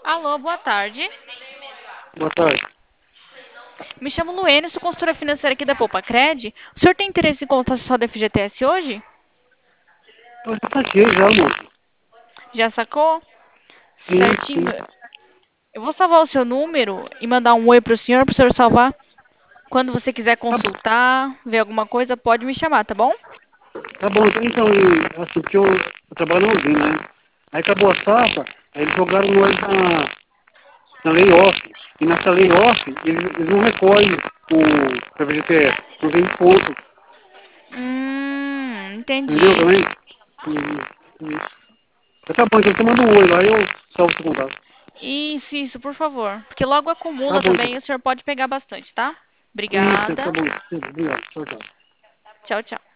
Alô, boa tarde. Boa tarde. Me chamo Luene, sou consultora financeira aqui da Poupa-Cred. O senhor tem interesse em contar só do FGTS hoje? Eu já saquei já, moço. Já sacou? Sim, sim. Certinho. Eu vou salvar o seu número e mandar um oi pro senhor salvar. Quando você quiser Tá, consultar, ver alguma coisa, pode me chamar, tá bom? tá bom, então, assim, porque eu trabalho na usina, né? Aí acabou a safra, aí eles jogaram nós na lei off. E nessa lei off, eles não recolhem o FGTS, não tem ponto. Entendeu Entendi. também? Tá bom, então você manda um oi lá e eu salvo seu contato. Isso, por favor. Porque logo Tá acumula bom, também então. e o senhor pode pegar bastante, tá? Isso, tá Obrigada. bom. Sim, obrigado. Tchau, tchau. Tchau, tchau.